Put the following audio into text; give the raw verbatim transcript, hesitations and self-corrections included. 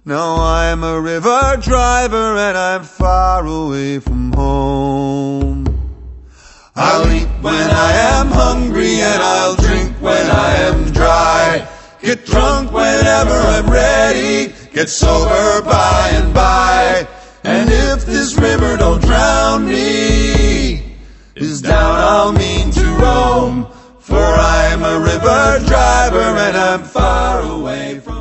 Now I'm a river driver and I'm far away from home. I'll eat when I am hungry and I'll drink when I am dry. Get drunk whenever I'm ready, get sober by and by. And if this river don't drown me, is down I'll mean to roam. For I'm a river driver and I'm far away from